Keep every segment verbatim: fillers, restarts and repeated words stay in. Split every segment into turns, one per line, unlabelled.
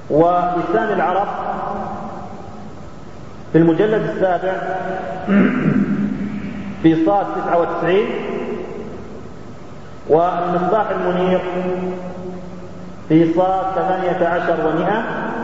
ولسان العرب في المجلد السابع في صاد تسعة وتسعين، والمصباح المنير في صاد ثمانية عشر ومئة،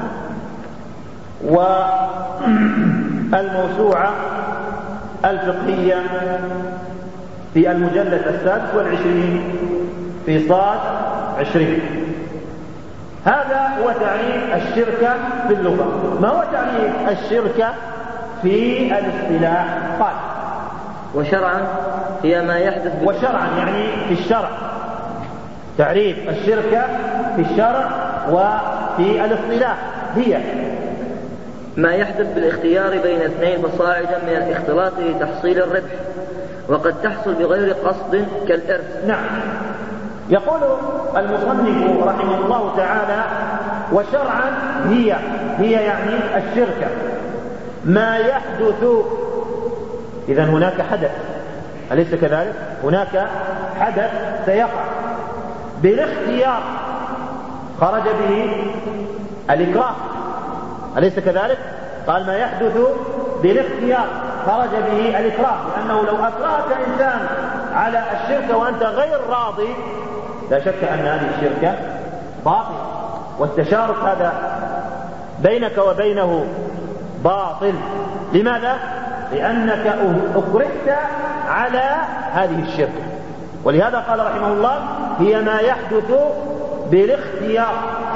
والموسوعة الفقهية في المجلد السادس والعشرين في صاد عشرين. هذا هو تعريف الشركة في اللغة. ما هو تعريف الشركة في الاصطلاح؟ قال:
وشرعا هي ما يحدث
وشرعا يعني في الشرع. تعريف الشركة في الشرع وفي الاصطلاح هي
ما يحدث بالاختيار بين اثنين فصاعدا من الاختلاط لتحصيل الربح، وقد تحصل بغير قصد كالإرث.
نعم. يقول المصنف رحمه الله تعالى: وشرعا هي هي يعني الشركة ما يحدث. إذن هناك حدث، أليس كذلك؟ هناك حدث سيقع بالاختيار خرج به الإكراه، أليس كذلك؟ قال: ما يحدث بالاختيار خرج به الإكراه، لأنه لو أكرهك إنسان على الشركة وأنت غير راضي لا شك أن هذه الشركة باطلة، والتشارك هذا بينك وبينه باطل. لماذا؟ لأنك أكرهت على هذه الشركة. ولهذا قال رحمه الله: هي ما يحدث بالاختيار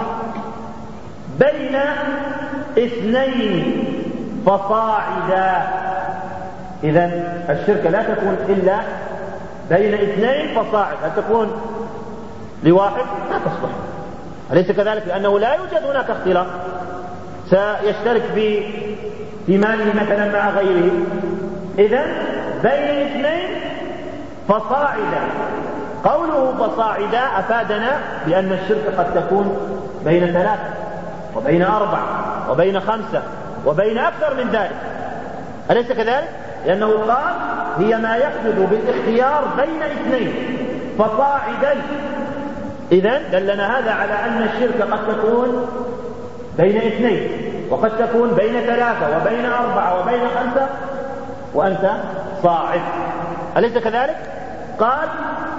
بين اثنين فصاعدا. إذن الشركة لا تكون إلا بين اثنين فصاعد. هل تكون لواحد؟ لا تصلح، أليس كذلك؟ لأنه لا يوجد هناك اختلاط سيشترك في في ماله مثلا مع غيره. إذن بين اثنين فصاعدا. قوله فصاعدا أفادنا بأن الشركة قد تكون بين ثلاثة وبين أربعة وبين خمسة وبين أكثر من ذلك، أليس كذلك؟ لأنه قال: هي ما يحدث بالاختيار بين اثنين فصاعدا. إذن دلنا هذا على أن الشركة قد تكون بين اثنين، وقد تكون بين ثلاثة وبين أربعة وبين خمسة وأنت صاعد، أليس كذلك؟ قال: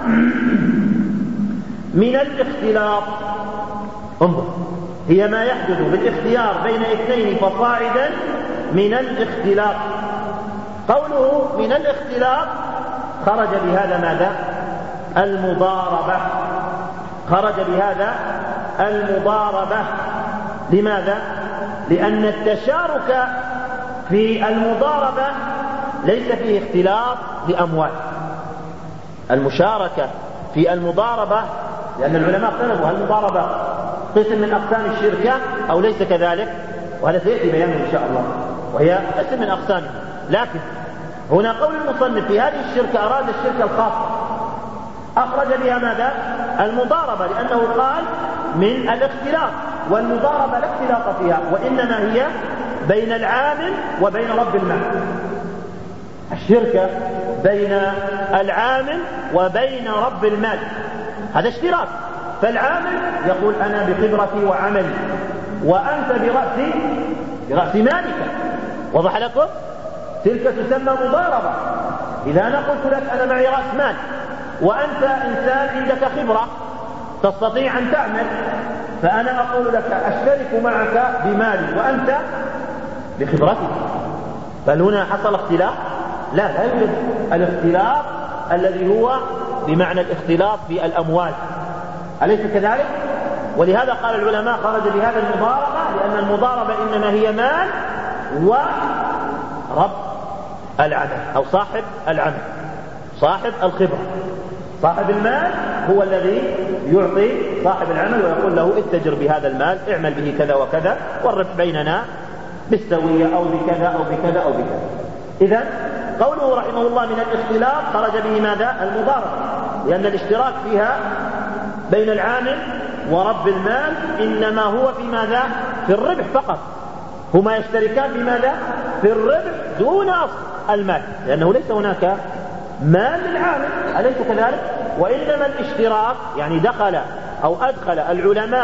من الاختلاط. انظر: هي ما يحدث بالاختيار بين اثنين فصاعدا من الاختلاط. قوله من الاختلاط خرج بهذا ماذا؟ المضاربة. خرج بهذا المضاربة. لماذا؟ لأن التشارك في المضاربة ليس فيه اختلاط لأموال. المشاركة في المضاربة، لأن العلماء اختلفوا هل المضاربة قسم من أقسام الشركة أو ليس كذلك، وهذا سيأتي بيانه إن شاء الله، وهي قسم من أقسامه. لكن هنا قول المصنف في هذه الشركة أراد الشركة الخاصة، أخرج بها ماذا؟ المضاربة، لأنه قال من الاختلاط، والمضاربة لا اختلاط فيها، وإنما هي بين العامل وبين رب المال. الشركة بين العامل وبين رب المال، هذا اشتراك. فالعامل يقول: أنا بخبرتي وعملي، وأنت برأس برأس مالك. وضح لكم؟ تلك تسمى مضاربة. إذا أنا قلت لك أنا معي رأس مال وأنت إنسان عندك خبرة تستطيع أن تعمل، فأنا أقول لك أشترك معك بمالي وأنت بخبرتك. فهل هنا حصل اختلاف؟ لا، لا يوجد الاختلاف الذي هو بمعنى الاختلاف في الأموال، أليس كذلك؟ ولهذا قال العلماء خرج بهذا المضاربة، لأن المضاربة إنما هي مال ورب العمل أو صاحب العمل، صاحب الخبرة. صاحب المال هو الذي يعطي صاحب العمل ويقول له: اتجر بهذا المال، اعمل به كذا وكذا، والربح بيننا بالسوية أو بكذا أو بكذا أو بكذا. إذن قوله رحمه الله من الاختلاف خرج به ماذا؟ المضاربة، لأن الاشتراك فيها بين العامل ورب المال إنما هو في ماذا؟ في الربح فقط. هما يشتركان في ماذا؟ في الربح دون أصل المال، لأنه ليس هناك مال للعامل، أليس كذلك؟ وإنما الاشتراك يعني دخل أو أدخل العلماء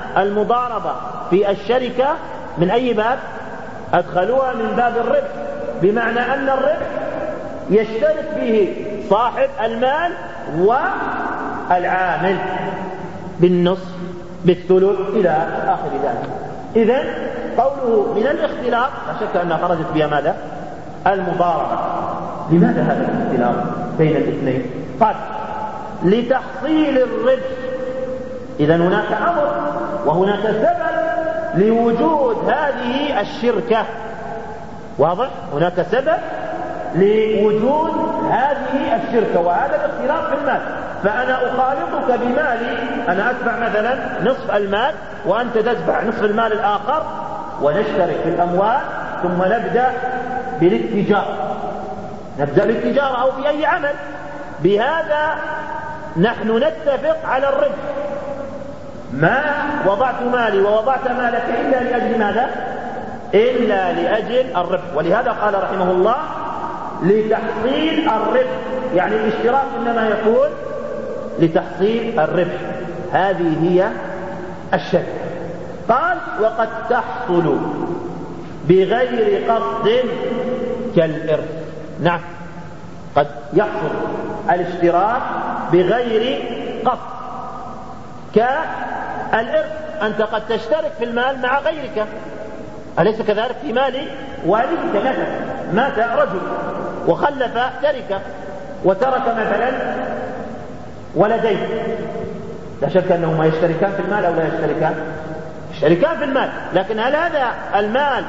المضاربة في الشركة من أي باب؟ أدخلوها من باب الربح، بمعنى أن الربح يشترك فيه صاحب المال والعامل بالنصف بالثلث إلى آخر ذلك. إذن قوله من الاختلاط لا شك أنها خرجت بها ماذا؟ المضاربة. لماذا هذا الاختلاط بين الاثنين؟ قال لتحصيل الربح. إذن هناك أمر وهناك سبب لوجود هذه الشركة، واضح؟ هناك سبب لوجود هذه الشركة وهذا الاختلاط في المال. فأنا أخالطك بمالي، أنا أدفع مثلا نصف المال وأنت تدفع نصف المال الآخر، ونشترك في الأموال ثم نبدأ بالاتجار، نبدأ بالتجارة أو في أي عمل. بهذا نحن نتفق على الربح. ما وضعت مالي ووضعت مالك إلا لأجل ماذا؟ إلا لأجل الربح. ولهذا قال رحمه الله لتحصيل الربح، يعني الاشتراك إنما يكون لتحصيل الربح. هذه هي الشركة. قال وقد تحصل بغير قصد كالإرث. نعم، قد يحصل الاشتراك بغير قصد كالإرث. أنت قد تشترك في المال مع غيرك، أليس كذلك؟ في مال والدك مثلا، مات رجل وخلف تركة وترك مثلا ولدين، لا شك أنهما يشتركان في المال أو لا يشتركان؟ يشتركان في المال. لكن هل هذا المال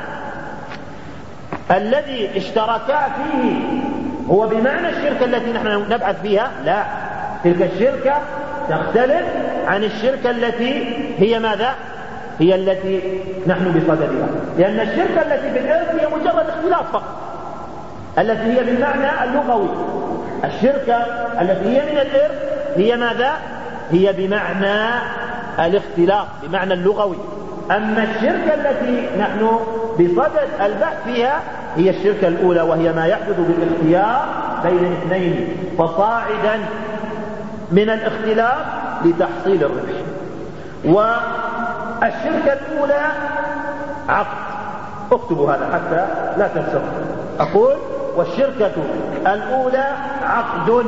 الذي اشتركا فيه هو بمعنى الشركة التي نحن نبعث فيها؟ لا، تلك الشركة تختلف عن الشركة التي هي ماذا؟ هي التي نحن بصددها، لأن الشركة التي في الإرث هي مجرد اختلاف فقط، التي هي بالمعنى اللغوي. الشركة التي هي من الإرث هي ماذا؟ هي بمعنى الاختلاف، بمعنى اللغوي. أما الشركة التي نحن بصدد البحث فيها هي الشركة الأولى، وهي ما يحدث بالاختيار بين اثنين فصاعدا من الاختلاف لتحصيل الربح. والشركة الأولى عقد، اكتبوا هذا حتى لا تنسوا. أقول والشركة الأولى عقد،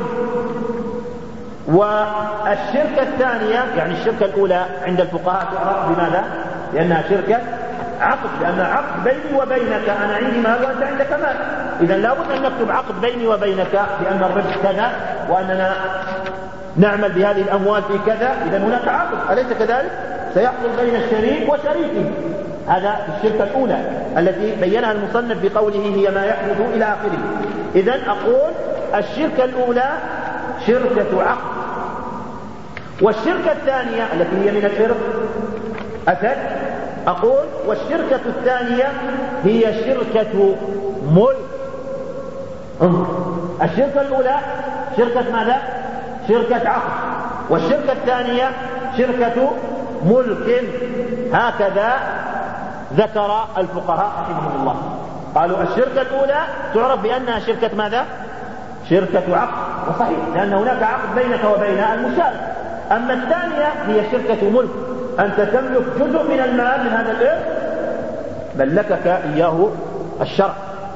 والشركة الثانية يعني الشركة الأولى عند الفقهاء تعرف بماذا؟ لأنها شركة عقد، لأنها عقد بيني وبينك، أنا عندي مال وأنت عندك مال. إذا لابد أن نكتب عقد بيني وبينك بأن الربح كذا وأننا نعمل بهذه الأموال في كذا. إذا هناك عقد، أليس كذلك؟ سيحصل بين الشريك وشريكه. هذا الشركة الأولى التي بينها المصنف بقوله هي ما يحدث إلى آخره. إذا أقول الشركة الأولى شركة عقد، والشركة الثانية التي هي من الإرث أتت، أقول والشركة الثانية هي شركة ملك. الشركة الأولى شركة ماذا؟ شركة عقد، والشركة الثانية شركة ملك. هكذا ذكر الفقهاء رحمهم الله. قالوا الشركة الأولى تعرف بأنها شركة ماذا؟ شركة عقد، وصحيح لأن هناك عقد بينك وبين المشارك. أما الثانية هي شركة ملك، أنت تملك جزء من المال من هذا الإرث ملكك إياه الشرع،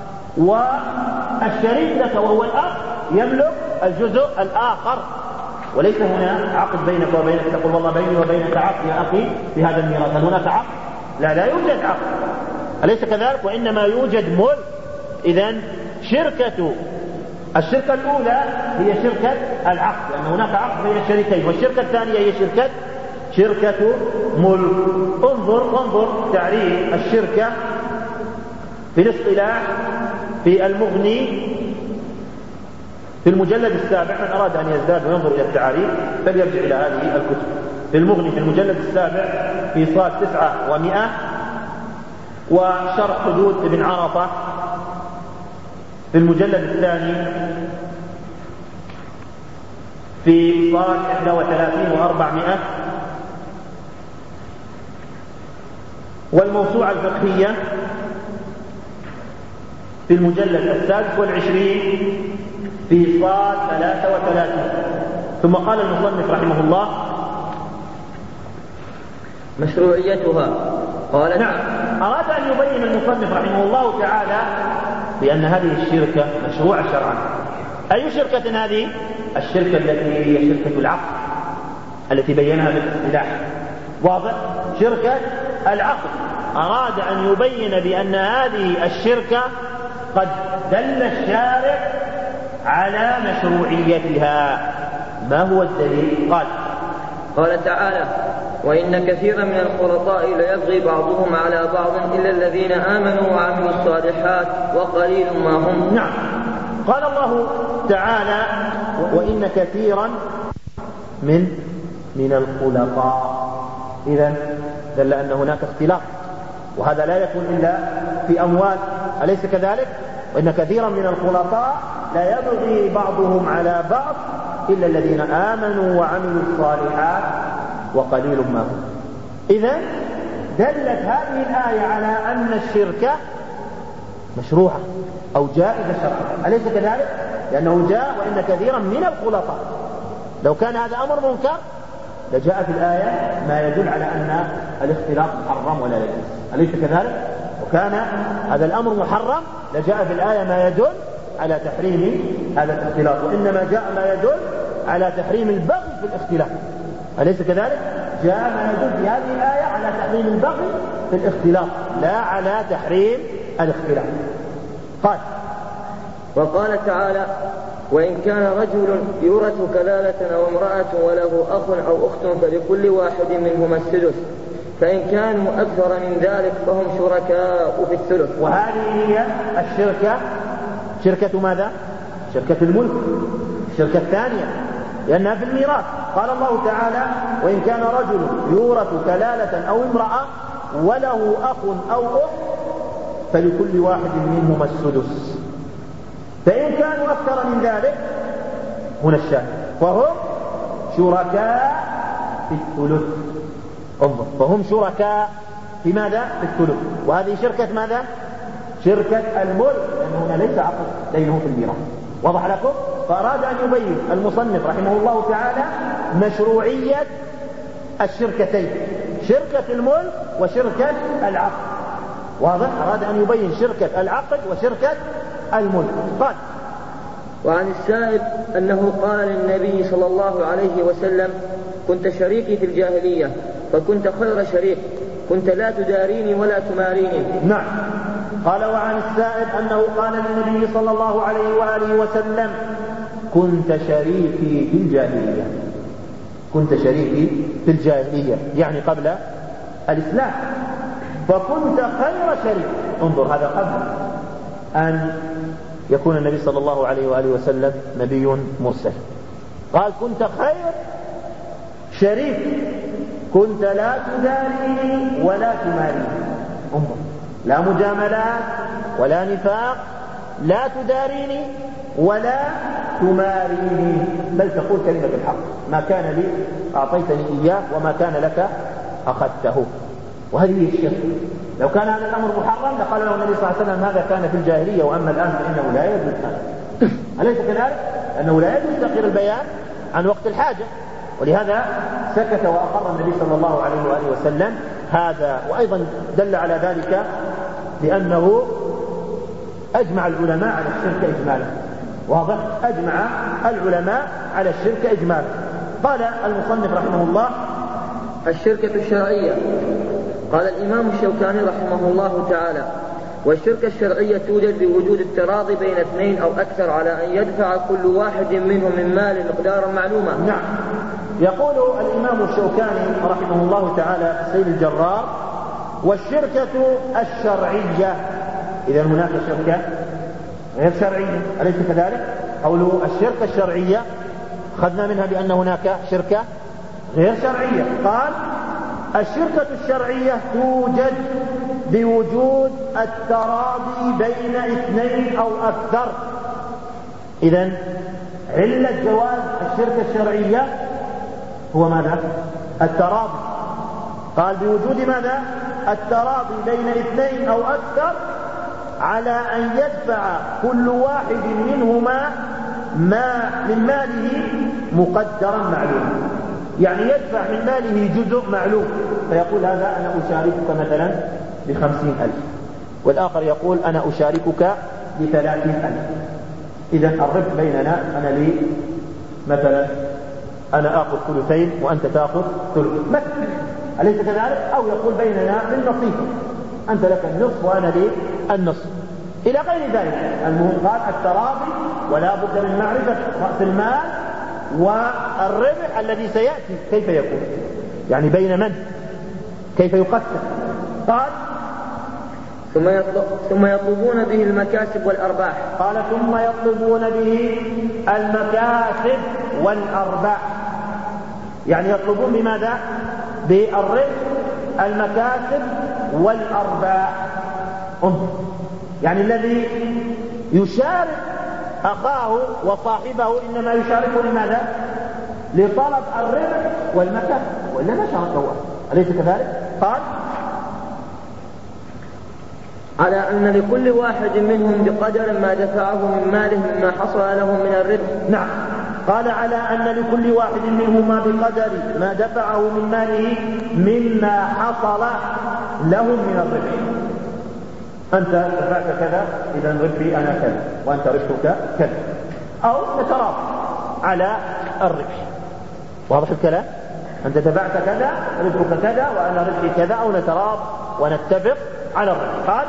والشريك لك وهو الأخ يملك الجزء الآخر، وليس هنا عقد بينك وبينك تقول والله بيني وبينك عقد يا أخي في هذا الميراث. هل هناك عقد؟ لا، لا يوجد عقد، أليس كذلك؟ وإنما يوجد ملك. إذن شركة الشركة الأولى هي شركة العقد، لأن هناك عقد بين الشريكين، والشركة الثانية هي شركة شركة ملك. انظر انظر تعريف الشركة في الاصطلاح في المغني في المجلد السابع. من أراد أن يزداد وينظر إلى التعاريف فليرجع إلى هذه الكتب. في المغني في المجلد السابع في صاد تسعة ومئة، وشرح حدود ابن عرفة في المجلد الثاني في صاد إحدى وثلاثين وأربعمائة، والموسوعة الفقهية في المجلد السادس والعشرين في صاد ثلاثة وثلاثين. ثم قال المصنف رحمه الله
مشروعيتها. قال
نعم، أراد أن يبين المصنف رحمه الله تعالى بأن هذه الشركة مشروعة شرعا. أي شركة هذه؟ الشركة التي هي شركة العقد التي بينها بالاصطلاح. واضح؟ شركة العقد أراد أن يبين بأن هذه الشركة قد دل الشارع على مشروعيتها. ما هو الدليل؟ قال
قال تعالى: وإن كثيرا من الخلطاء ليبغي بعضهم على بعض إلا الذين آمنوا وعملوا الصالحات وقليل ما هم.
نعم، قال الله تعالى: وإن كثيرا من من الخلطاء. إذن دل أن هناك اختلاف، وهذا لا يكون إلا في أموال، أليس كذلك؟ وإن كثيرا من الخلطاء لا يبغي بعضهم على بعض إلا الذين آمنوا وعملوا الصالحات وقليل ما هم. إذن دلت هذه الآية على أن الشركة مشروعة أو جائزة شرعا، أليس كذلك؟ لأنه جاء وإن كثيرا من الخلطاء. لو كان هذا أمر منكر لجاء في الآية ما يدل على أن الاختلاط محرم ولا يجوز، أليس كذلك؟ وكان هذا الأمر محرم لجاء في الآية ما يدل على تحريم هذا الاختلاط، وإنما جاء ما يدل على تحريم البغي في الاختلاط، أليس كذلك؟ جاء ما يدل في هذه الآية على تحريم البغي في الاختلاط لا على تحريم الاختلاط. قال
وقال تعالى: وإن كان رجل يورث كلالة أو امرأة وله أخ أو أخت فلكل واحد منهما السدس، فإن كانوا أكثر من ذلك فهم شركاء في الثلث.
وهذه هي الشركة، شركة ماذا؟ شركة الملك، الشركة الثانية، لأنها في الميراث. قال الله تعالى: وإن كان رجل يورث كلالة أو امرأة وله أخ أو أخت فلكل واحد منهما السدس، فإن كانوا أكثر من ذلك هنا الشاهد فهم شركاء في الثلث. انظر، فهم شركاء في ماذا؟ في الثلث. وهذه شركة ماذا؟ شركة الملك، لأنه هنا ليس عقد بينهم في الميراث. وضح لكم؟ فأراد أن يبين المصنف رحمه الله تعالى مشروعية الشركتين، شركة الملك وشركة العقد. واضح؟ أراد أن يبين شركة العقد وشركة الملك. قال:
وعن السائب أنه قال للنبي صلى الله عليه وسلم: كنت شريكي في الجاهلية فكنت خير شريك، كنت لا تداريني ولا تماريني.
نعم. قال: وعن السائب أنه قال للنبي صلى الله عليه وآله وسلم: كنت شريكي في الجاهلية، كنت شريكي في الجاهلية يعني قبل الإسلام، فكنت خير شريك. انظر، هذا قبل أن يكون النبي صلى الله عليه وآله وسلم نبي مرسل. قال: كنت خير شريك، كنت لا تداريني ولا تماريني. انظر، لا مجاملات ولا نفاق، لا تداريني ولا تماريني، بل تقول كلمة الحق، ما كان لي أعطيتني إياه وما كان لك أخذته. وهذه هي الشرك. لو كان هذا الأمر محرم لقال له النبي صلى الله عليه وسلم: هذا كان في الجاهلية، وأما الآن فإنه لا يجوز هذا. أليس كذلك؟ أنه لا يجوز تأخير البيان عن وقت الحاجة، ولهذا سكت وأقر النبي صلى الله عليه وآله وسلم هذا. وأيضا دل على ذلك لأنه أجمع العلماء على الشرك إجمالا. واضح؟ أجمع العلماء على الشرك إجمالا. قال المصنف رحمه الله:
الشركة الشرعية. قال الإمام الشوكاني رحمه الله تعالى: والشركة الشرعية توجد بوجود التراضي بين اثنين أو أكثر على أن يدفع كل واحد منهم من مال مقدارا معلوما.
نعم. يقول الإمام الشوكاني رحمه الله تعالى في سيل الجرار: والشركة الشرعية. إذا هناك شركة غير شرعية، أليس كذلك؟ قوله الشركة الشرعية أخذنا منها بأن هناك شركة غير شرعية. قال: الشركة الشرعية توجد بوجود التراضي بين اثنين أو أكثر. إذن علة جواز الشركة الشرعية هو ماذا؟ التراضي. قال: بوجود ماذا؟ التراضي بين اثنين أو أكثر على أن يدفع كل واحد منهما ما من ماله مقدرا معلوما. يعني يدفع من ماله جزء معلوم، فيقول هذا أنا أشاركك مثلا بخمسين ألف، والآخر يقول أنا أشاركك بثلاثين ألف. إذا الربح بيننا أنا لي مثلا أنا آخذ ثلثين وأنت تأخذ ثلث مثلا، أليس كذلك؟ أو يقول بيننا بالنصيب، أنت لك النصف وأنا لي النصف إلى غير ذلك. المهم قال التراضي، ولا بد من معرفة رأس المال والربح الذي سيأتي كيف يكون، يعني بين من، كيف يقسم. قال
ثم يطلب ثم يطلبون به المكاسب والأرباح.
قال ثم يطلبون به المكاسب والأرباح، يعني يطلبون بماذا؟ بالربح، المكاسب والأرباح. يعني الذي يشارك أخاه وصاحبه إنما يشاركه لماذا؟ لطلب الربح والمكاسب، وإلا ما شاركه، أليس كذلك؟ قال
على أن لكل واحد منهم بقدر ما دفعه من ماله مما حصل له من الربح.
نعم، قال على أن لكل واحد منهما بقدر ما دفعه من ماله مما حصل له من الربح. أنت دفعت كذا، إذا ربحي أنا كذا، وأنت ربحك كذا، أو نتراضى على الربح. واضح الكلام؟ أنت دفعت كذا، ربحك كذا، وأنا ربحي كذا، أو نتراضى ونتفق على الربح. قال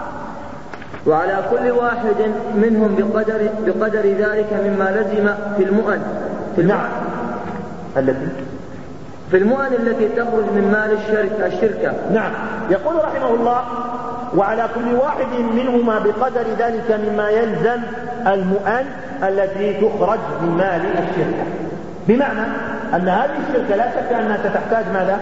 وعلى كل واحد منهم بقدر بقدر ذلك مما لزم في المؤن في
نعم التي
في المؤن التي تخرج من مال الشركة الشركة
نعم. يقول رحمه الله وعلى كل واحد منهما بقدر ذلك مما يلزم المؤن التي تخرج من مال الشركة، بمعنى أن هذه الشركة لا شك أنها ستحتاج ماذا؟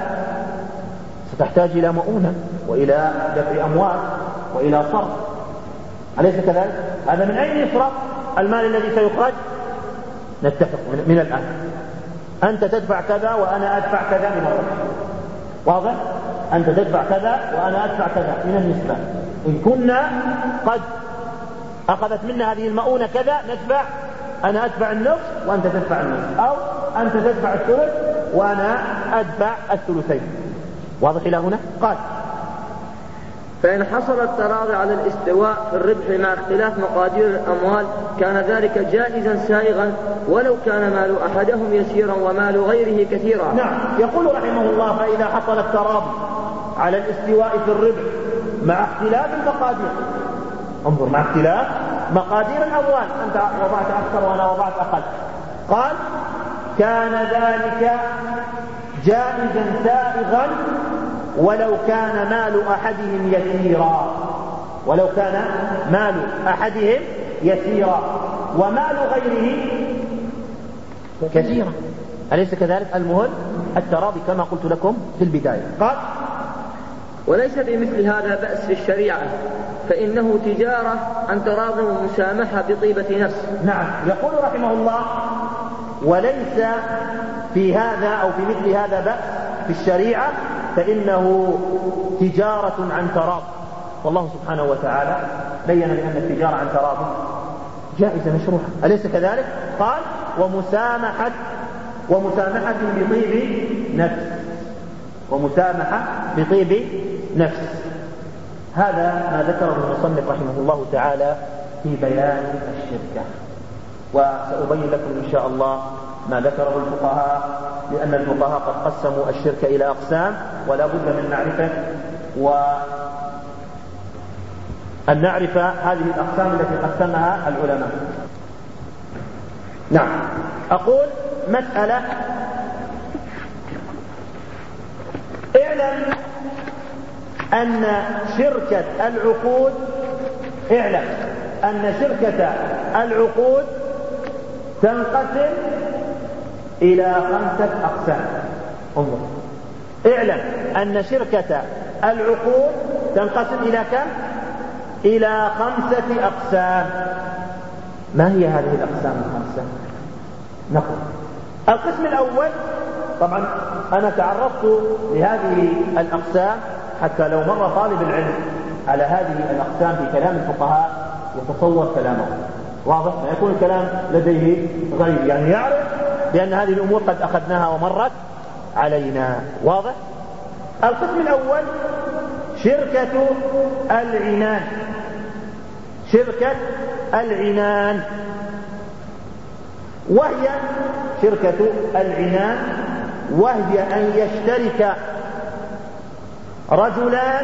ستحتاج إلى مؤونة وإلى دفع أموال وإلى صرف، أليس كذلك؟ هذا من أين يصرف المال الذي سيخرج؟ نتفق من الآن، أنت تدفع كذا وأنا أدفع كذا من الربح. واضح؟ أنت تدفع كذا وأنا أدفع كذا من النسبة. إن كنا قد أخذت منا هذه المؤونة كذا ندفع، أنا أدفع النصف وأنت تدفع النصف، أو أنت تدفع الثلث وأنا أدفع الثلثين. واضح إلى هنا؟ قال
فإن حصل التراضي على الاستواء في الربح مع اختلاف مقادير الأموال كان ذلك جائزا سائغا ولو كان مال أحدهم يسيرا ومال غيره كثيرا.
نعم. يقول رحمه الله فإذا حصل التراضي على الاستواء في الربح مع اختلاف المقادير، انظر، مع اختلاف مقادير الأموال، أنت وضعت أكثر وأنا وضعت أقل، قال كان ذلك جائزا سائغا ولو كان مال أحدهم يسيرا، ولو كان مال أحدهم يسيرا ومال غيره كثيرا، أليس كذلك؟ المهم التراضي كما قلت لكم في البداية. قال
وليس بمثل هذا بأس في الشريعة، فإنه تجارة عن تراض ومسامحة بطيبة نفس.
نعم. يقول رحمه الله وليس في هذا أو في مثل هذا بأس في الشريعة، فإنه تجارة عن تراض، والله سبحانه وتعالى بين بأن التجارة عن تراض جائزة مشروعة، أليس كذلك؟ قال ومسامحة ومسامحة بطيب نفس، ومسامحة بطيب نفس. هذا ما ذكره المصنف رحمه الله تعالى في بيان الشركة، وسأبين لكم إن شاء الله ما ذكره الفقهاء، لأن الفقهاء قد قسموا الشركة إلى أقسام، ولا بد من معرفة وأن نعرف هذه الأقسام التي قسمها العلماء. نعم. أقول مسألة، اعلم أن شركة العقود اعلم أن شركة العقود تنقسم إلى خمسة أقسام. انظر، اعلم أن شركة العقود تنقسم إلى كم؟ إلى خمسة أقسام. ما هي هذه الأقسام الخمسة؟ نقول القسم الأول، طبعا أنا تعرضت لهذه الأقسام حتى لو مر طالب العلم على هذه الأقسام في كلام الفقهاء يتصور كلامه واضح، ما يكون الكلام لديه غير، يعني يعرف بأن هذه الأمور قد أخذناها ومرت علينا. واضح؟ القسم الأول شركة العنان. شركة العنان وهي شركة العنان وهي أن يشترك رجلان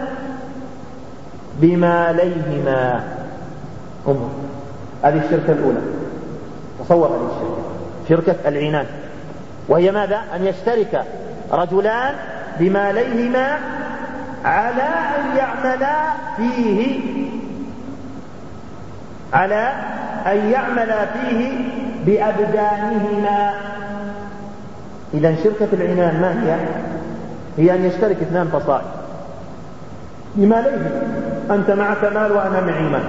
بماليهما. انظر، هذه الشركة الأولى. تصور هذه الشركة، شركة العنان، وهي ماذا؟ أن يشترك رجلان بماليهما على أن يعملا فيه على أن يعملا فيه بأبدانهما. إذن شركة العنان ما هي؟ هي أن يشترك اثنان فصائل بماليهما، أنت معك مال وأنا معي مال،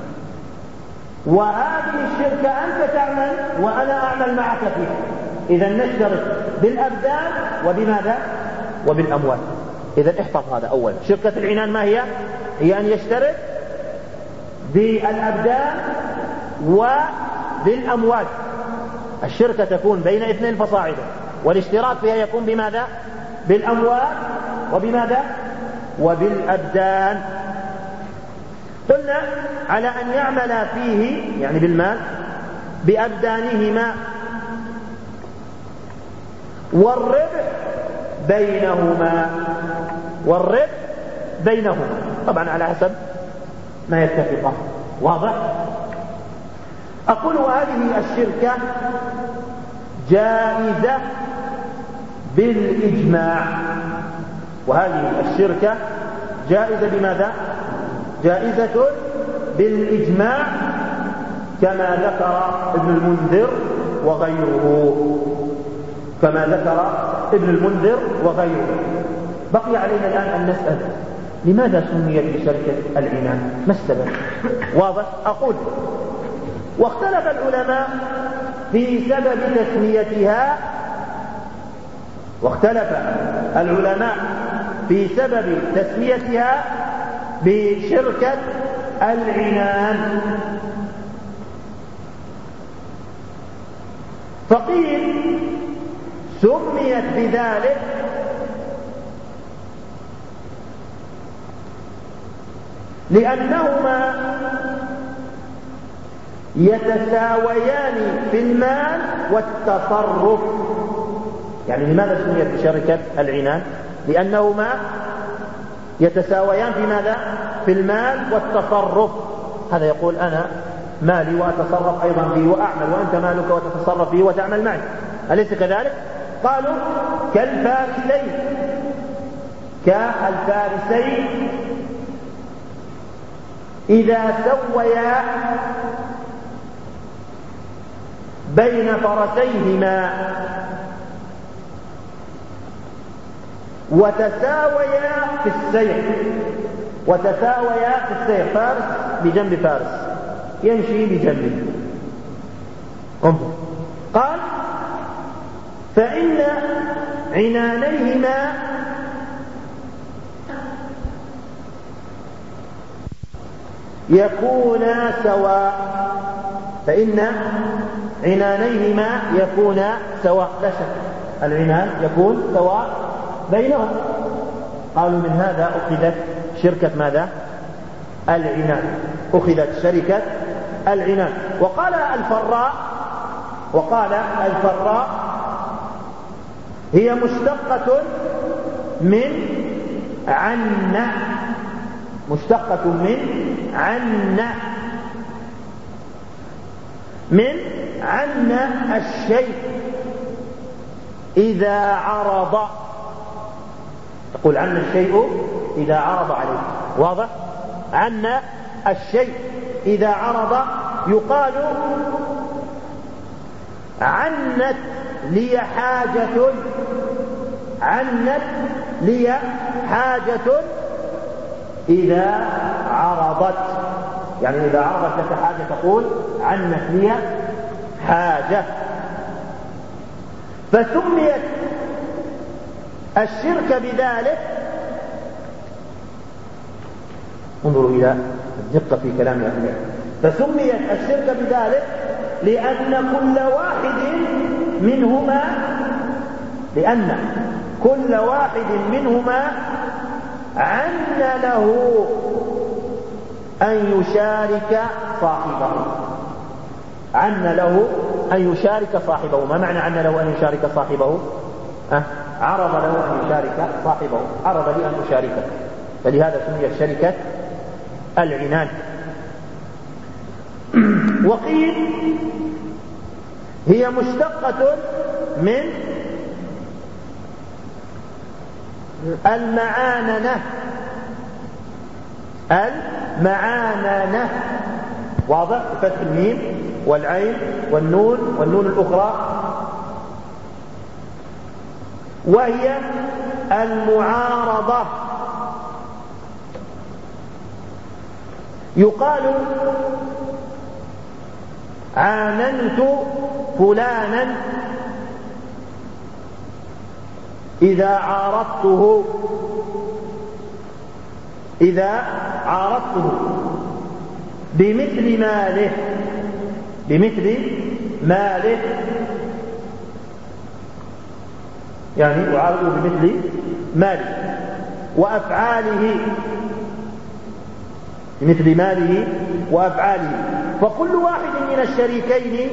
وهذه الشركة أنت تعمل وأنا أعمل معك فيها. إذا نشترك بالأبدان وبماذا؟ وبالأموال. إذا احفظ هذا أولا. شركة العنان ما هي؟ هي أن يشترك بالأبدان وبالأموال. الشركة تكون بين اثنين فصاعدا، والاشتراك فيها يكون بماذا؟ بالأموال وبماذا؟ وبالأبدان. قلنا على أن يعمل فيه يعني بالمال بأبدانهما، والربح بينهما. والربح بينهما طبعا على حسب ما يتفقان. واضح؟ أقول هذه الشركة جائزة بالإجماع. وهذه الشركة جائزة بماذا؟ جائزة بالإجماع كما ذكر ابن المنذر وغيره. كما ذكر ابن المنذر وغيره. بقي علينا الآن أن نسأل لماذا سميت بشركة العنان؟ ما السبب؟ واضح؟ أقول واختلف العلماء في سبب تسميتها واختلف العلماء في سبب تسميتها بشركة العنان. فقيل سميت بذلك لأنهما يتساويان في المال والتصرف. يعني لماذا سميت بشركة العنان؟ لأنهما يتساويان في ماذا؟ في المال والتصرف. هذا يقول أنا مالي وأتصرف أيضا به وأعمل، وأنت مالك وتتصرف به وتعمل معي، أليس كذلك؟ قالوا كالفارسين كالفارسين إذا سويا بين فرسيهما وتساويا في السير وتساويا في السير فارس بجنب فارس يمشي بجنبه. انظر، قال فإن عنانيهما يكونا سواء. فإن عنانيهما يكونا سواء، لا شك العنان يكون سواء بينهم. قالوا من هذا أخذت شركة ماذا؟ العنان. أخذت شركة العنان. وقال الفراء وقال الفراء هي مشتقة من عن مشتقة من عن من عن الشيء إذا عرض. تقول عن الشيء إذا عرض عليه. واضح؟ عن الشيء إذا عرض. يقال عنت لي حاجة عنت لي حاجة إذا عرضت. يعني إذا عرضت لك حاجة تقول عنت لي حاجة. فسميت الشركة بذلك. انظروا إلى الدقة في كلام أهل العلم. فسميت الشركة بذلك لأن كل واحد منهما لأن كل واحد منهما عن له أن يشارك صاحبه. عن له أن يشارك صاحبه. ما معنى عن له أن يشارك صاحبه؟ أه؟ عرض له أن يشارك صاحبه، عرض لي أن أشاركه، فلهذا سميت شركة العنان. وقيل هي مشتقة من المعاننة. المعاننة واضح؟ بفتح الميم والعين والنون والنون الأخرى، وهي المعارضة. يقال عاننت فلانا إذا عارضته، إذا عارضته بمثل ماله، بمثل ماله، يعني أعارضه بمثل ماله وأفعاله، بمثل ماله وأفعاله. فكل واحد من الشريكين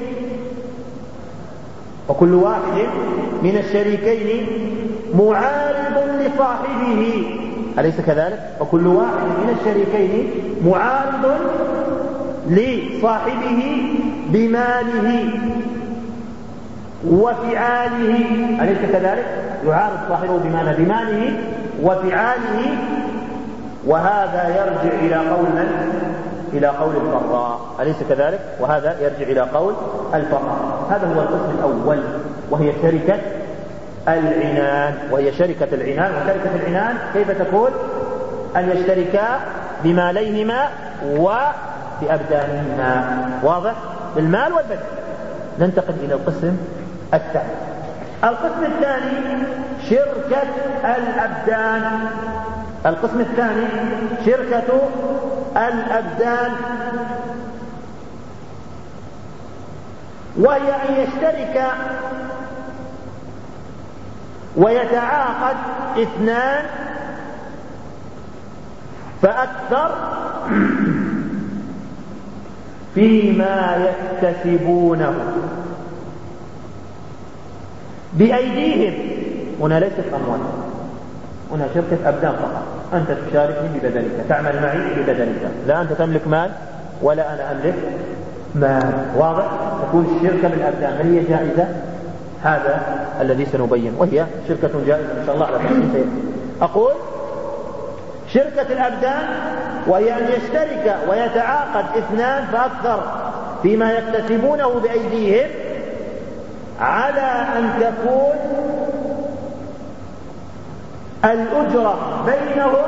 وكل واحد من الشريكين معارض لصاحبه، أليس كذلك؟ وكل واحد من الشريكين معارض لصاحبه بماله وفعاله، أليس كذلك؟ يعارض صاحبه بماله بماله وفعاله. وهذا يرجع إلى قول إلى قول الفراء، أليس كذلك؟ وهذا يرجع إلى قول الفراء. هذا هو القسم الأول، وهي شركة العنان. وهي شركة العنان. وشركة العنان كيف تكون؟ أن يشتركا بماليهما وبأبدانهما، واضح؟ بالمال والبدن. ننتقل إلى القسم الثاني. القسم الثاني شركة الأبدان. القسم الثاني شركة الأبدان، وهي أن يشترك ويتعاقد اثنان فأكثر فيما يكتسبونه بأيديهم. هنا ليست أموال، هنا شركة أبدان فقط. أنت تشاركني ببدنك، تعمل معي ببدنك، لا أنت تملك مال ولا أنا أملك مال، واضح؟ تكون الشركة بالأبدان. هل هي جائزة؟ هذا الذي سنبين، وهي شركة جائزة إن شاء الله على تفصيل. أقول شركة الأبدان وهي أن يشترك ويتعاقد اثنان فأكثر فيما يكتسبونه بأيديهم، على أن تكون الأجرة بينهم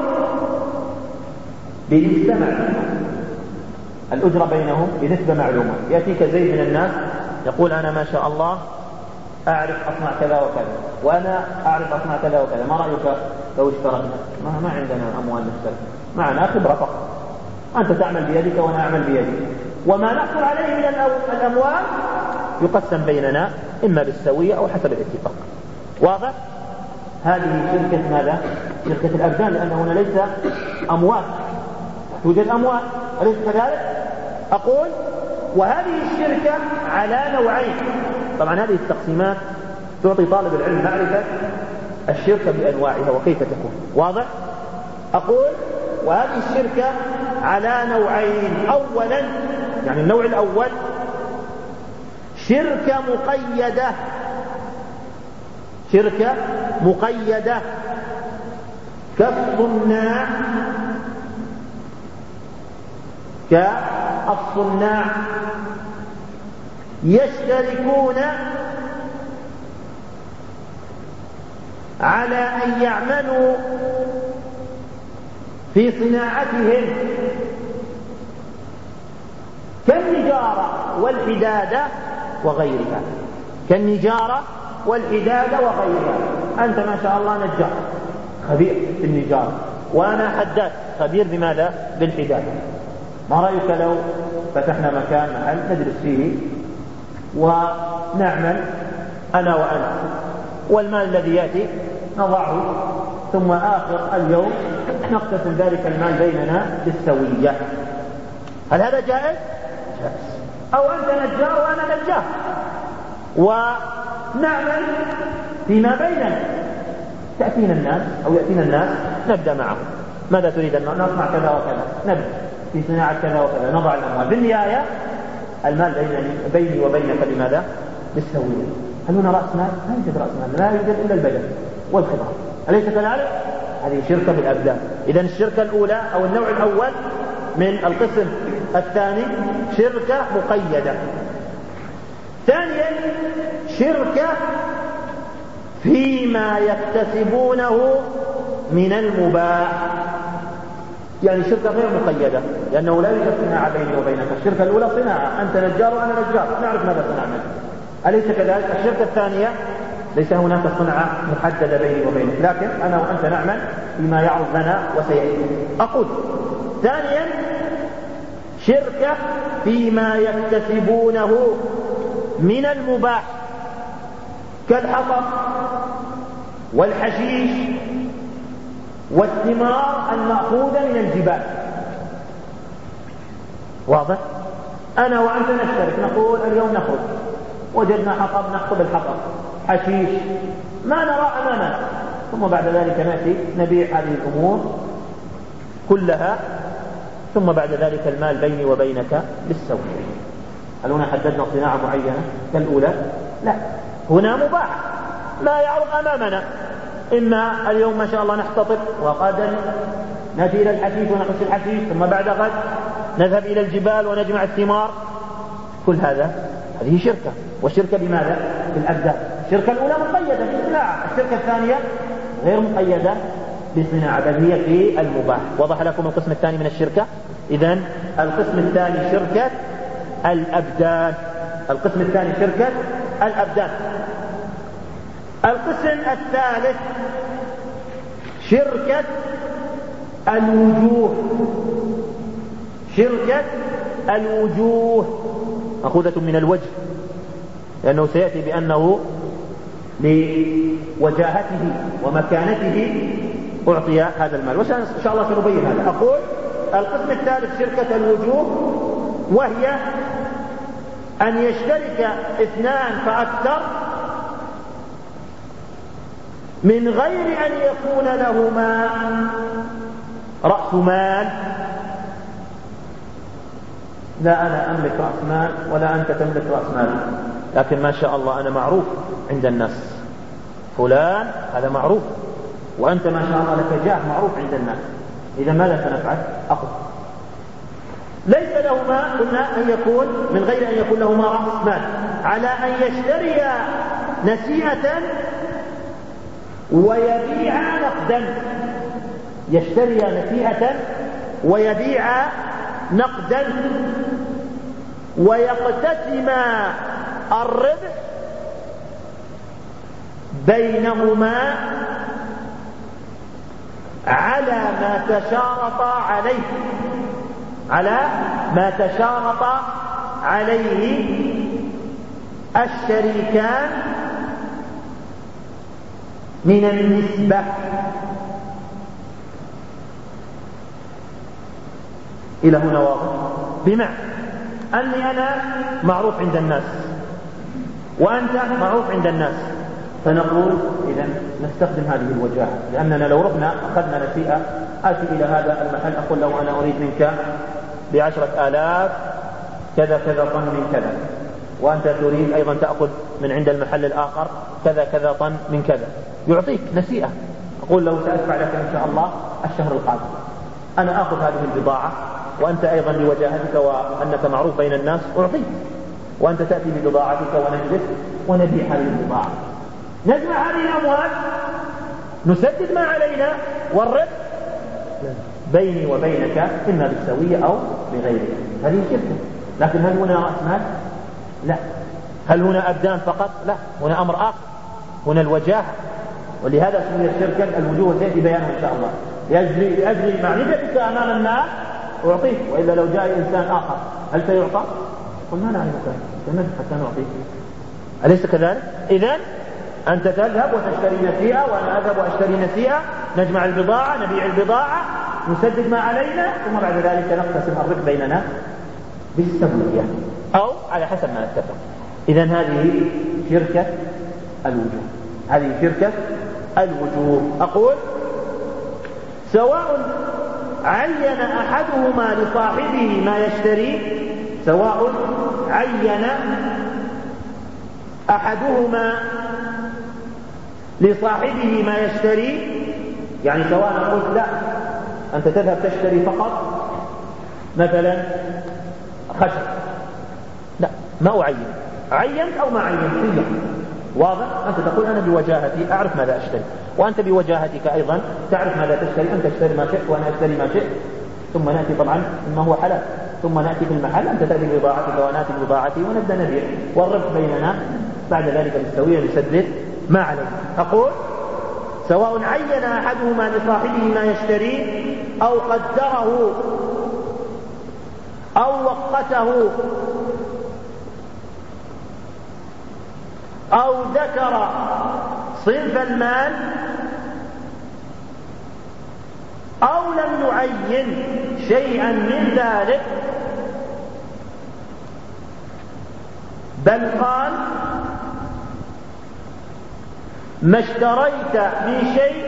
بنسبة معلومة. الأجرة بينهم بنسبة معلومة. يأتيك زيد من الناس يقول أنا ما شاء الله أعرف أصنع كذا وكذا، وأنا أعرف أصنع كذا وكذا، ما رأيك لو اشتركنا؟ ما, ما عندنا أموال نشترك، معنا خبرة فقط. أنت تعمل بيدك وأنا أعمل بيدي، وما نحصل عليه من الأموال يقسم بيننا إما بالسوية أو حسب الاتفاق، واضح؟ هذه شركة ماذا؟ شركة الأبدان، لأن هنا ليس أموال، توجد أموال، أليس كذلك؟ أقول وهذه الشركة على نوعين. طبعا هذه التقسيمات تعطي طالب العلم معرفة الشركة بأنواعها وكيف تكون، واضح؟ أقول وهذه الشركة على نوعين. أولا، يعني النوع الأول شركة مقيدة، شركة مقيدة كالصناع، كالصناع يشتركون على أن يعملوا في صناعتهم كالنجارة والحدادة وغيرها، كالنجارة والحدادة وغيرها. أنت ما شاء الله نجار خبير في النجارة، وأنا حداد خبير بماذا؟ بالحدادة. ما رأيك لو فتحنا مكان محل ندرس فيه ونعمل أنا وأنت والمال الذي يأتي نضعه، ثم آخر اليوم نقتسم ذلك المال بيننا بالسوية. هل هذا جائز؟ جائز. أو أنت نجار وأنا نجار ونعمل فيما بيننا، تأتينا الناس أو يأتينا الناس نبدأ معهم، ماذا تريد أن نصنع كذا وكذا، نبدأ في صناعة كذا وكذا، نضع الأموال، بالنهاية المال بيني, بيني وبينك بماذا؟ بالسوية. هل هنا رأس مال؟ لا يوجد رأس مال، لا يوجد إلا البدن والخبرة، أليس كذلك؟ هذه شركة بالأبدان. إذن الشركة الأولى أو النوع الأول من القسم الثاني شركة مقيدة. ثانيا شركة فيما يكتسبونه من المباح، يعني شركة غير مقيدة، لأنه لا يوجد صناعة بيني وبينك. الشركة الأولى صناعة، أنت نجار وأنا نجار، نعرف ماذا صنعنا، أليس كذلك؟ الشركة الثانية ليس هناك صنعة محددة بيني وبينك، لكن أنا وأنت نعمل فيما يعرض لنا وسيأتي. أقول ثانيا شركة فيما يكتسبونه من المباح كالحطب والحشيش والثمار المأخوذة من الجبال. واضح؟ أنا وأنت نشترك، نقول اليوم نخرج، وجدنا حطب نأخذ الحطب، حشيش ما نرى أمامنا، ثم بعد ذلك نأتي نبيع هذه الأمور كلها، ثم بعد ذلك المال بيني وبينك بالسوية. هل هنا حددنا صناعة معينة كالأولى؟ لا، هنا مباح ما يعرض أمامنا، إما اليوم ما شاء الله نحتطب، وغدا نأتي إلى الحشيش ونقص الحشيش، ثم بعد غد نذهب إلى الجبال ونجمع الثمار. كل هذا هذه شركة، والشركة بماذا؟ بالأبدان. الشركة الأولى مقيدة بالصناعة، الشركة الثانية غير مقيدة بالصناعة، بل هي في المباح. وضح لكم القسم الثاني من الشركة. إذن القسم الثاني شركة الأبدان. القسم الثاني شركة الأبدان. القسم الثالث شركة الوجوه. شركة الوجوه مأخوذة من الوجه، لأنه سيأتي بأنه لوجاهته ومكانته أعطي هذا المال، وإن شاء الله سنبين هذا. أقول القسم الثالث شركة الوجوه، وهي أن يشترك اثنان فأكثر من غير أن يكون لهما رأس مال. لا أنا أملك رأس مال ولا أنت تملك رأس مال، لكن ما شاء الله أنا معروف عند الناس، فلان هذا معروف، وأنت ما شاء الله لك جاه معروف عند الناس. إذا ماذا سنفعل؟ أخذ. ليس لهما، قلنا أن يكون من غير أن يكون لهما رأس مال، على أن يشتري نسيئة ويبيع نقدا. يشتري نسيئة ويبيع نقدا، ويقتسم الربح بينهما على ما تشارط عليه، على ما تشارط عليه الشريكان من النسبة. إلى هنا واضح؟ بمعنى أني أنا معروف عند الناس وأنت معروف عند الناس، فنقول إذن نستخدم هذه الوجاهة، لأننا لو رحنا أخذنا نسيئة، آتي إلى هذا المحل أقول له أنا أريد منك بعشرة آلاف كذا كذا طن من كذا، وأنت تريد أيضا تأخذ من عند المحل الآخر كذا كذا طن من كذا، يعطيك نسيئة. أقول له سأدفع لك إن شاء الله الشهر القادم، أنا أخذ هذه البضاعة، وأنت أيضا لوجاهتك وأنك معروف بين الناس أعطيك، وأنت تأتي ببضاعتك ونجلس ونبيع هذه البضاعة، نجمع هذه الأموال، نسدد ما علينا، والربح بيني وبينك إما بالسوية أو بغيره. هذه شركة. لكن هل هنا رأس مال؟ لا. هل هنا أبدان فقط؟ لا، هنا أمر آخر، هنا الوجاهة. ولهذا سميت الشركة الوجوه، سيأتي بيانه إن شاء الله. لأجل, لأجل معرفتك أمام الناس أعطيك، وإلا لو جاء إنسان آخر هل سيعطى؟ قل ما نعلمك، تمام حتى نعطيك، أليس كذلك؟ إذن أنت تذهب وتشتري نسيئة وأنا أذهب وأشتري نسيئة، نجمع البضاعة، نبيع البضاعة، نسدد ما علينا، ثم بعد ذلك نقتسم الربح بيننا بالسوية أو على حسب ما نتفق. إذن هذه شركة الوجوه، هذه شركة الوجوه. أقول سواء عين أحدهما لصاحبه ما يشتري، سواء عين أحدهما لصاحبه ما يشتري، يعني سواء قلت لا أنت تذهب تشتري فقط مثلا خشب، لا ما أعين، عينت أو ما عينت فيه واضح. أنت تقول أنا بوجاهتي أعرف ماذا أشتري، وأنت بوجاهتك أيضا تعرف ماذا تشتري، أنت تشتري ما شئت وأنا أشتري ما شئت، ثم نأتي طبعا ما هو حلال، ثم نأتي في المحل، أنت تأتي ببضاعتك وأنا آتي ببضاعتي ونبدأ نبيع، والربح بيننا بعد ذلك بالسوية نسدد ما عليه. أقول سواء عين أحدهما لصاحبه ما يشتري أو قدره أو وقته أو ذكر صنف المال أو لم يعين شيئا من ذلك، بل قال ما اشتريت من شيء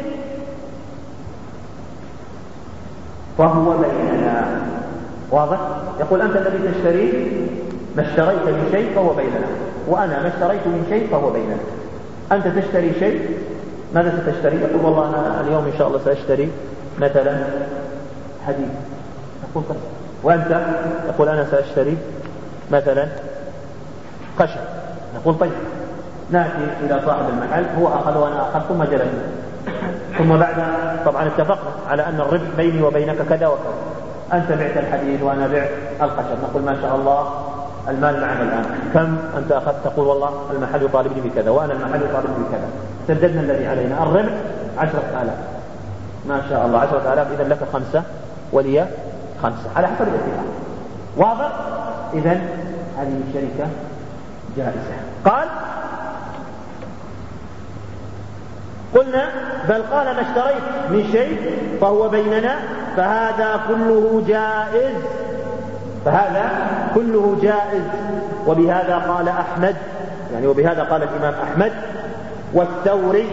فهو بيننا. واضح؟ يقول أنت الذي تشتري، ما اشتريت من شيء فهو بيننا، وأنا ما اشتريت من شيء فهو بيننا. أنت تشتري شيء، ماذا ستشتري؟ يقول والله أنا اليوم إن شاء الله سأشتري مثلا حديد، نقول طيب. وأنت يقول أنا سأشتري مثلا خشب، نقول طيب. نأتي إلى صاحب المحل، هو أخذ وأنا أخذ، ثم جلسنا، ثم بعد طبعا اتفقنا على أن الربح بيني وبينك كذا وكذا، أنت بعت الحديد وأنا بعت الخشب، نقول ما شاء الله المال معنا الآن، كم أنت أخذت؟ تقول والله المحل يطالبني بكذا وأنا المحل يطالبني بكذا، سددنا الذي علينا، الربح عشرة آلاف، ما شاء الله عشرة آلاف، إذن لك خمسة ولي خمسة على حسب الاتفاق. واضح؟ إذن هذه الشركة جائزة. قال قلنا بل قال ما اشتريت من شيء فهو بيننا، فهذا كله جائز، فهذا كله جائز. وبهذا قال أحمد، يعني وبهذا قال الإمام أحمد والثوري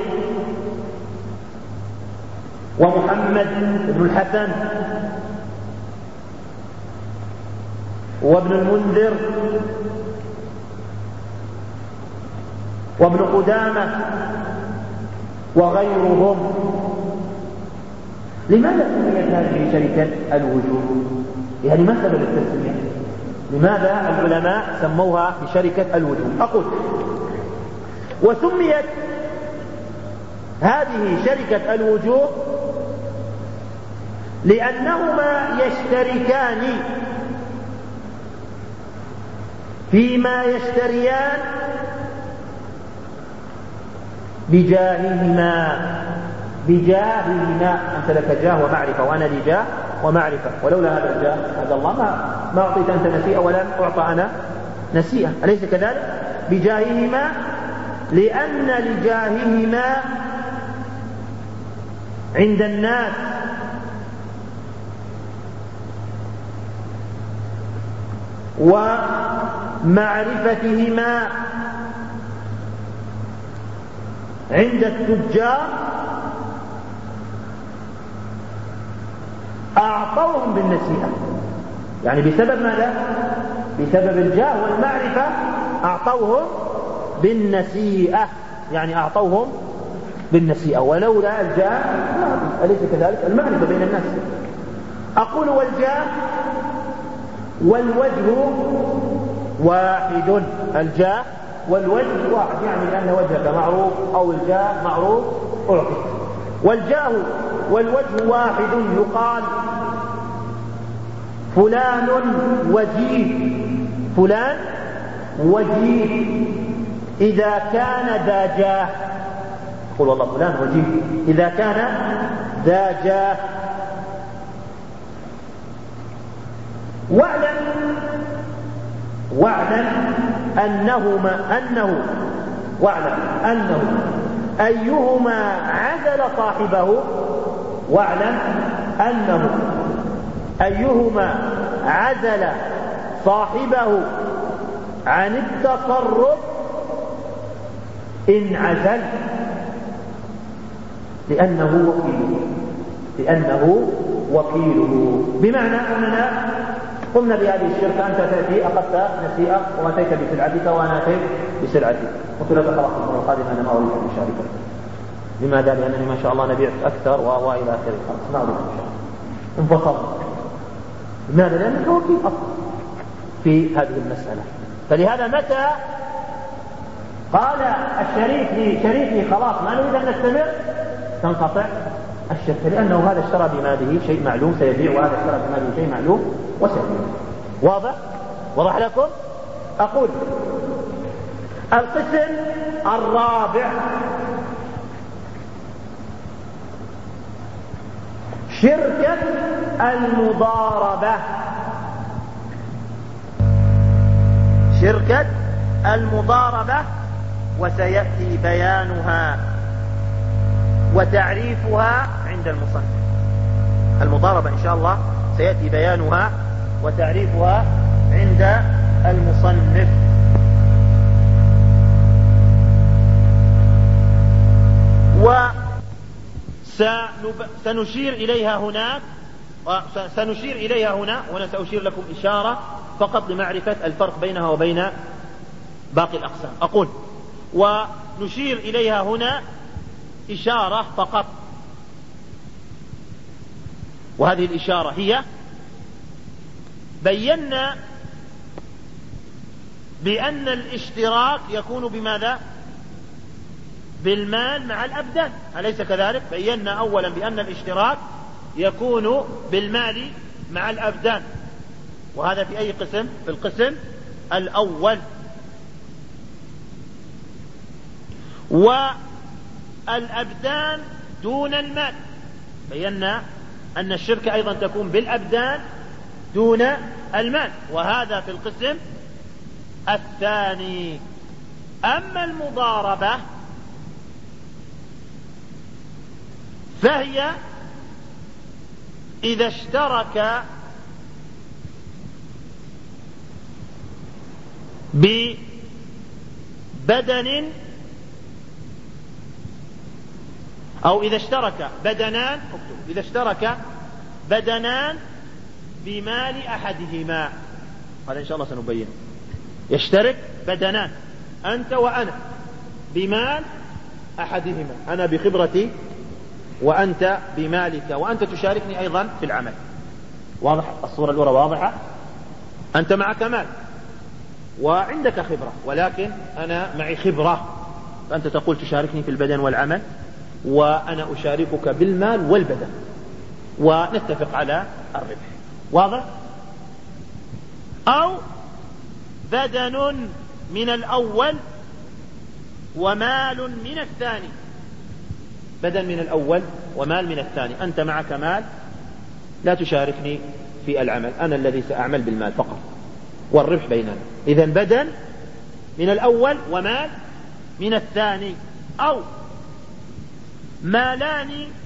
ومحمد بن الحسن وابن المنذر وابن قدامة وغيرهم. لماذا سميت هذه شركة الوجوه؟ يعني ما سبب التسمية؟ لماذا العلماء سموها بشركة الوجوه؟ أقول وسميت هذه شركة الوجوه لأنهما يشتركان فيما يشتريان بجاههما، بجاههما. أنت لك جاه ومعرفة وأنا لي جاه ومعرفة، ولولا هذا الجاه هذا الله ما ما أعطيت أنت نسيئة ولم أعطى أنا نسيئة، أليس كذلك؟ بجاههما، لأن لجاههما عند الناس ومعرفتهما عند التجار أعطوهم بالنسيئة، يعني بسبب ماذا؟ بسبب الجاه والمعرفة أعطوهم بالنسيئة، يعني أعطوهم بالنسيئة، ولولا الجاه أليس كذلك؟ المعرفة بين الناس. أقول والجاه والوجه واحد، الجاه والوجه واحد، يعني لأن وجهك معروف أو الجاه معروف أعطي. والجاه والوجه واحد، يقال فلان وجيه، فلان وجيه إذا كان ذا جاه، قل والله فلان وجيه إذا كان ذا جاه. واعلم واعلم أنهما أنه واعلم أنه أيهما عزل صاحبه واعلم أنه أيهما عزل صاحبه عن التصرف انعزل لأنه وكيله لأنه وكيله بمعنى أننا قمنا بهذه الشركة، أنت تأتي أخذت نسيئة وأتيت بسلعتك وأنا أتيت بسلعتي، قلت لك خلاص المرة القادمة أنا ما أريد أن أشاركك. لماذا؟ لأنني ما شاء الله أنا بعت أكثر وإلى آخره، خلاص ما أريد أن أشارك، انفصلت. لماذا؟ لأنك وكيل أصلا في هذه المسألة. فلهذا متى قال الشريك لشريكه خلاص ما نريد أن نستمر تنقطع الشركة، لأنه هذا اشترى بماله شيء معلوم سيبيع وهذا اشترى بماله شيء معلوم وسيبيع. واضح؟ وضح لكم؟ أقول القسم الرابع شركة المضاربة. شركة المضاربة وسيأتي بيانها وتعريفها عند المصنف. المضاربة إن شاء الله سيأتي بيانها وتعريفها عند المصنف. وسنشير إليها هناك سنشير إليها هنا وأنا سأشير لكم إشارة فقط لمعرفة الفرق بينها وبين باقي الأقسام. أقول ونشير إليها هنا إشارة فقط، وهذه الإشارة هي بينا بأن الاشتراك يكون بماذا؟ بالمال مع الأبدان، أليس كذلك؟ بينا أولا بأن الاشتراك يكون بالمال مع الأبدان، وهذا في أي قسم؟ في القسم الأول. والأبدان دون المال، بينا أن الشركة أيضا تكون بالأبدان دون المال، وهذا في القسم الثاني. أما المضاربة فهي إذا اشترك ببدن أو إذا اشترك بدنان إذا اشترك بدنان بمال أحدهما، هذا إن شاء الله سنبين. يشترك بدنان أنت وأنا بمال أحدهما، أنا بخبرتي وأنت بمالك، وأنت تشاركني أيضا في العمل. واضح؟ الصورة الأولى واضحة. أنت معك مال وعندك خبرة، ولكن أنا معي خبرة، فأنت تقول تشاركني في البدن والعمل وأنا أشاركك بالمال والبدن ونتفق على الربح. واضح؟ أو بدن من الأول ومال من الثاني، بدن من الأول ومال من الثاني، أنت معك مال لا تشاركني في العمل، أنا الذي سأعمل بالمال فقط والربح بيننا. إذن بدن من الأول ومال من الثاني، أو مالان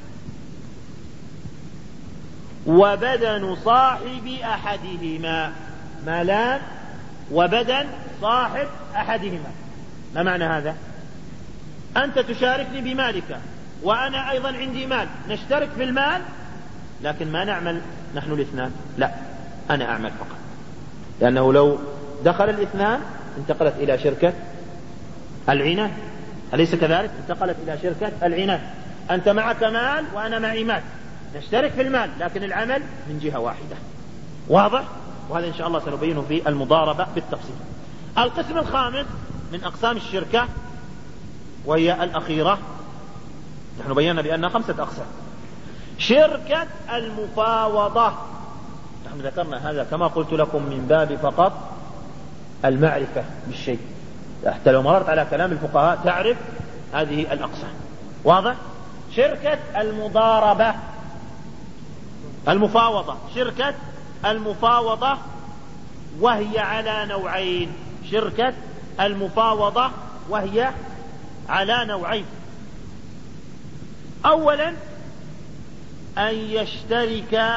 وبدن صاحب أحدهما، مالان وبدن صاحب أحدهما. ما معنى هذا؟ أنت تشاركني بمالك وأنا أيضا عندي مال، نشترك في المال لكن ما نعمل نحن الاثنان، لا أنا أعمل فقط، لأنه لو دخل الاثنان انتقلت إلى شركة العنان، أليس كذلك؟ انتقلت إلى شركة العنان، أنت معك مال وأنا معي مال، نشترك في المال لكن العمل من جهة واحدة. واضح؟ وهذا إن شاء الله سنبينه في المضاربة بالتفصيل. القسم الخامس من أقسام الشركة وهي الأخيرة، نحن بينا بأنها خمسة أقسام. شركة المفاوضة، نحن ذكرنا هذا كما قلت لكم من باب فقط المعرفة بالشيء، حتى لو مررت على كلام الفقهاء تعرف هذه الأقسام. واضح؟ شركة المضاربة المفاوضة، شركة المفاوضة وهي على نوعين، شركة المفاوضة وهي على نوعين: أولا أن يشترك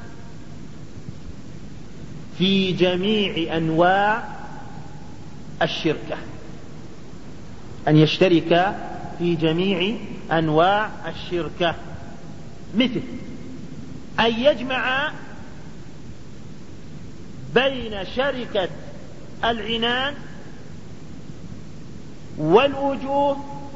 في جميع أنواع الشركة، أن يشترك في جميع أنواع الشركة، مثل أن يجمع بين شركة العنان والوجوه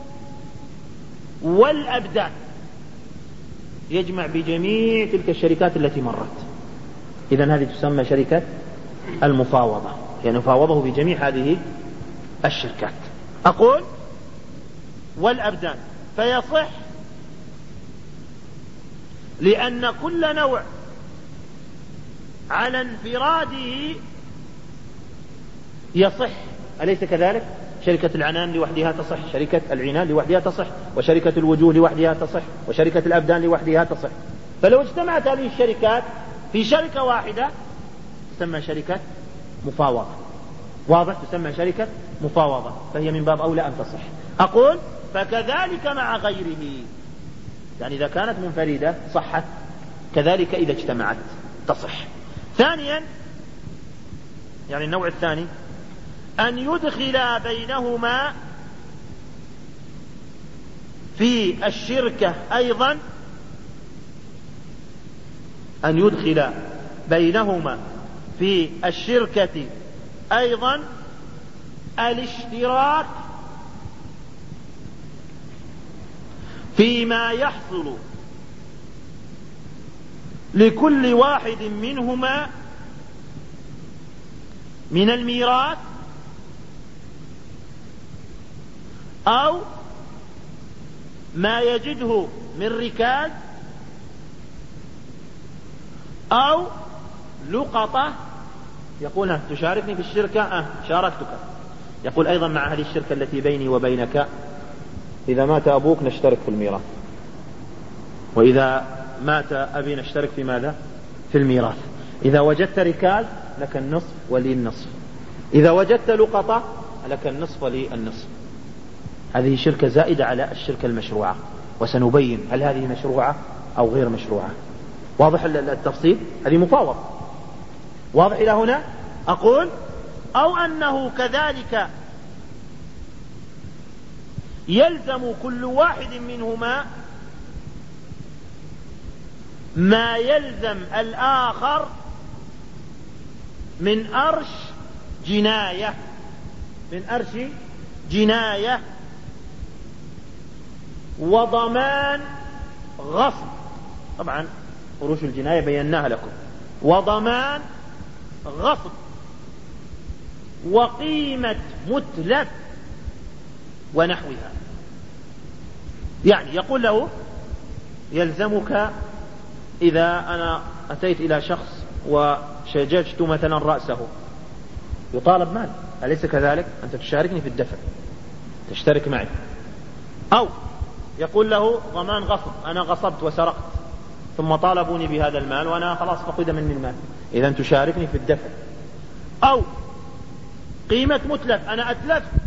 والأبدان، يجمع بجميع تلك الشركات التي مرت. إذن هذه تسمى شركة المفاوضة، يعني مفاوضه بجميع هذه الشركات. أقول والأبدان، فيصح لأن كل نوع على انفراده يصح، أليس كذلك؟ شركة العنان لوحدها تصح، شركة العنان لوحدها تصح، وشركة الوجوه لوحدها تصح، وشركة الأبدان لوحدها تصح. فلو اجتمعت هذه الشركات في شركة واحدة تسمى شركة مفاوضة، واضح؟ تسمى شركة مفاوضة، فهي من باب أولى أن تصح. أقول فكذلك مع غيره، يعني إذا كانت منفردة صحت، كذلك إذا اجتمعت تصح. ثانيا، يعني النوع الثاني، أن يدخل بينهما في الشركة أيضا أن يدخل بينهما في الشركة أيضا الاشتراك فيما يحصل لكل واحد منهما من الميراث أو ما يجده من ركاز أو لقطة. يقول تشاركني في الشركة؟ أه شاركتك. يقول أيضا مع هذه الشركة التي بيني وبينك إذا مات أبوك نشترك في الميراث، وإذا مات أبي نشترك في ماذا؟ في الميراث. إذا وجدت ركاز لك النصف ولي النصف، إذا وجدت لقطة لك النصف ولي النصف. هذه شركة زائدة على الشركة المشروعة، وسنبين هل هذه مشروعة أو غير مشروعة. واضح التفصيل؟ هذه مفاوضة، واضح إلى هنا؟ أقول أو أنه كذلك يلزم كل واحد منهما ما يلزم الآخر من أرش جناية، من أرش جناية وضمان غصب. طبعا أروش الجناية بيناها لكم. وضمان غصب وقيمة متلف ونحوها. يعني يقول له يلزمك إذا أنا أتيت إلى شخص وشججت مثلا رأسه يطالب مال، أليس كذلك؟ أنت تشاركني في الدفع، تشترك معي. أو يقول له ضمان غصب، أنا غصبت وسرقت ثم طالبوني بهذا المال وأنا خلاص فقد مني المال، إذا تشاركني في الدفع. أو قيمة متلف، أنا أتلفت